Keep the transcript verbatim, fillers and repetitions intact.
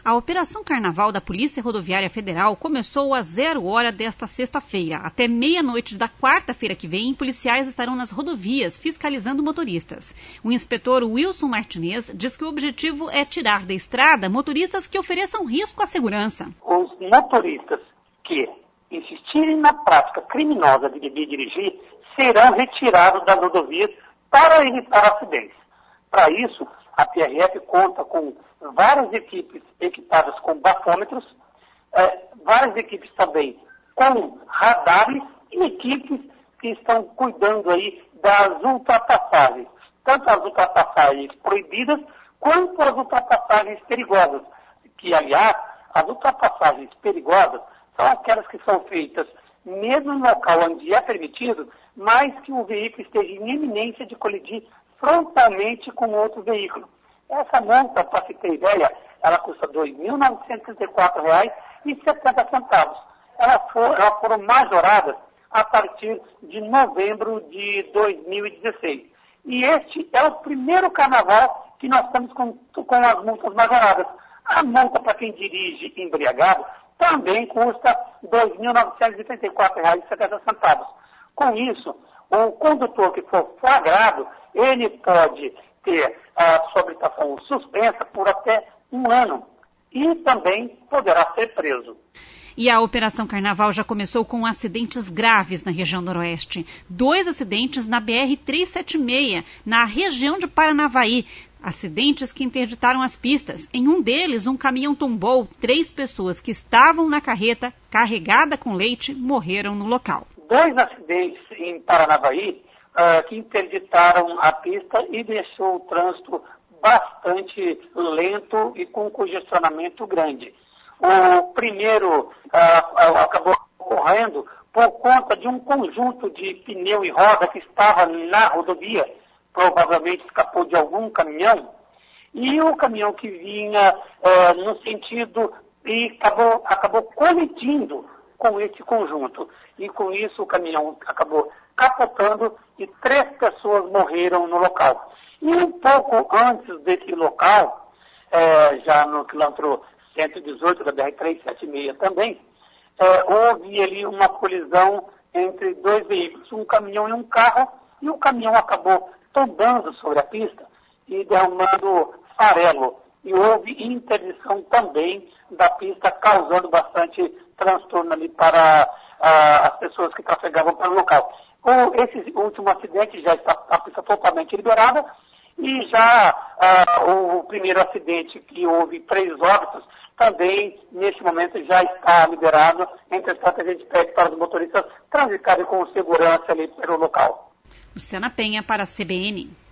A Operação Carnaval da Polícia Rodoviária Federal começou às zero hora desta sexta-feira. Até meia-noite da quarta-feira que vem, policiais estarão nas rodovias fiscalizando motoristas. O inspetor Wilson Martinez diz que o objetivo é tirar da estrada motoristas que ofereçam risco à segurança. Os motoristas que insistirem na prática criminosa de beber e dirigir serão retirados das rodovias para evitar acidentes. Para isso, a P R F conta com várias equipes equipadas com bafômetros, eh, várias equipes também com radares e equipes que estão cuidando aí das ultrapassagens, tanto as ultrapassagens proibidas quanto as ultrapassagens perigosas, que, aliás, as ultrapassagens perigosas são aquelas que são feitas mesmo no local onde é permitido, mas que o veículo esteja em iminência de colidir frontalmente com outro veículo. Essa multa, para se ter ideia, ela custa dois mil novecentos e trinta e quatro reais e setenta centavos. Elas foram, elas foram majoradas a partir de novembro de dois mil e dezesseis. E este é o primeiro carnaval que nós estamos com, com as multas majoradas. A multa para quem dirige embriagado também custa dois mil novecentos e trinta e quatro reais e setenta centavos. Com isso, o condutor que for flagrado, ele pode ter a sua habilitação suspensa por até um ano e também poderá ser preso. E a Operação Carnaval já começou com acidentes graves na região noroeste. Dois acidentes na B R trezentos e setenta e seis, na região de Paranavaí. Acidentes que interditaram as pistas. Em um deles, um caminhão tombou. Três pessoas que estavam na carreta, carregada com leite, morreram no local. Dois acidentes em Paranavaí uh, que interditaram a pista e deixou o trânsito bastante lento e com congestionamento grande. O primeiro uh, acabou ocorrendo por conta de um conjunto de pneu e roda que estava na rodovia, provavelmente escapou de algum caminhão, e o caminhão que vinha uh, no sentido e acabou, acabou colidindo com esse conjunto. E com isso o caminhão acabou capotando e três pessoas morreram no local. E um pouco antes desse local, eh, já no quilômetro cento e dezoito da B R trezentos e setenta e seis também, eh, houve ali uma colisão entre dois veículos, um caminhão e um carro, e o caminhão acabou tombando sobre a pista e derramando farelo. E houve interdição também da pista, causando bastante transtorno ali para ah, as pessoas que trafegavam pelo local. O, esse último acidente já está a pista totalmente liberada e já ah, o primeiro acidente que houve três óbitos também, neste momento, já está liberado. Entretanto, a gente pede para os motoristas transitarem com segurança ali pelo local. Luciana Penha para a C B N.